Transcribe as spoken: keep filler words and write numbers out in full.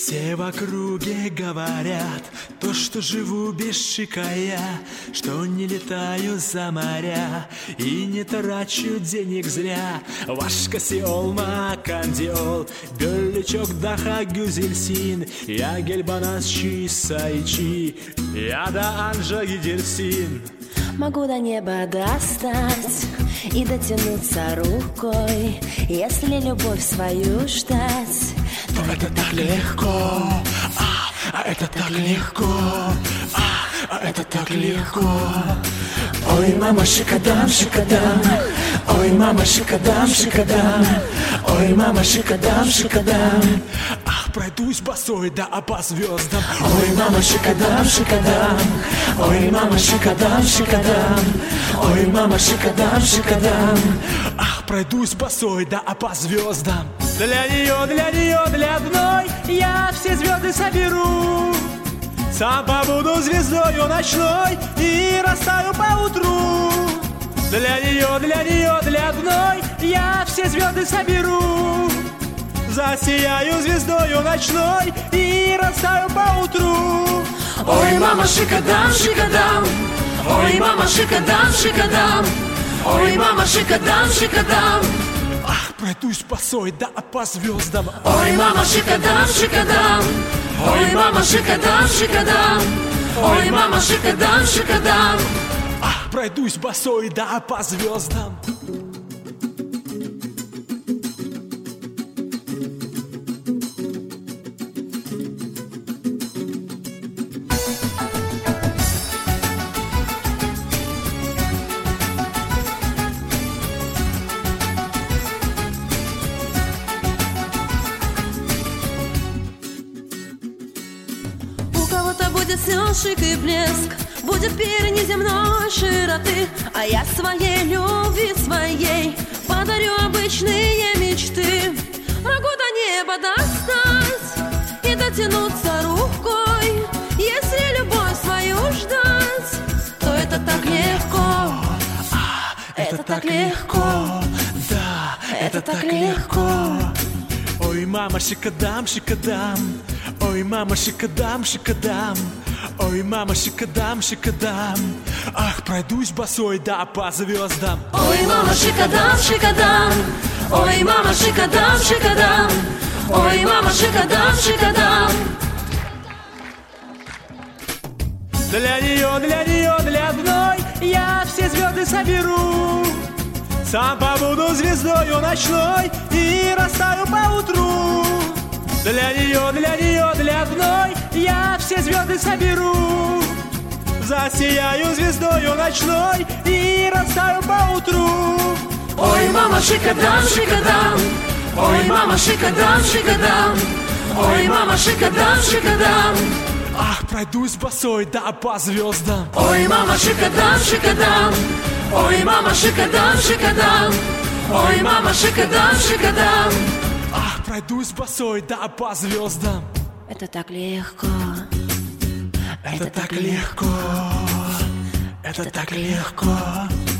Все в округе говорят то, что живу без шика я, что не летаю за моря и не трачу денег зря. Вашка сиолма кандиол, бёлличок даха гюзельсин, я гельбанас чи сайчи, я да анжа гидерсин. Могу до неба достать и дотянуться рукой, если любовь свою ждать, то это так легко, а, а это так легко, а, а это так легко. Ой, мама, шикадам, шикадам, ой, мама, шикадам, шикадам, ой, мама, шикадам, шикадам. Ах, пройдусь босой, да, а по звездам. Ой, мама, шикадам, шикадам, ой, мама, шикадам, шикадам, ой, мама, шикадам, шикадам. Ах, пройдусь босой, да, а по звездам. Для нее, для нее, для одной я все звезды соберу. Сам побуду звездою ночной и растаю поутру. Для нее, для нее, для одной я все звезды соберу. Засияю звездою ночной и растаю поутру. Ой, мама, шикадам, шикадам, ой, мама, шикадам, шикадам, ой, мама, шикадам, шикадам. Ах, пройдусь босой, да, по звездам. Ой, мама, шикадам, шикадам, ой, мама, шикадам, шикадам, ой, мама, шикадам, шикадам. Ах, пройдусь босой, да, по звездам. Шик и блеск, будет пир неземной широты, а я своей любви своей подарю обычные мечты. Могу до неба достать и дотянуться рукой, если любовь свою ждать, то это так легко, а, это, это так легко, да, это, это так легко. Ой, мама, шикадам, шикадам, ой, мама, шикадам, шикадам, ой, мама, шикадам, шикадам. Ах, пройдусь босой, да, по звездам. Ой, мама, шикадам, шикадам, ой, мама, шикадам, шикадам, ой, мама, шикадам, шикадам. Для нее, для нее, для одной я все звезды соберу. Сам побуду звездою ночной и растаю поутру. Для нее, для нее, для одной я все звезды соберу. Засияю звездою ночной и растаю поутру. Ой, мама, шикадам, шикадам, ой, мама, шикадам, шикадам, ой, мама, шикадам, шикадам. Ах, пройдусь босой, да, по звездам. Ой, мама, шикадам, шикадам, ой, мама, шикадам, шикадам, ой, мама, шикадам, шикадам. Ах, пройдусь босой, да, по звездам. Это так легко, это, это так легко, легко. Это, это так легко.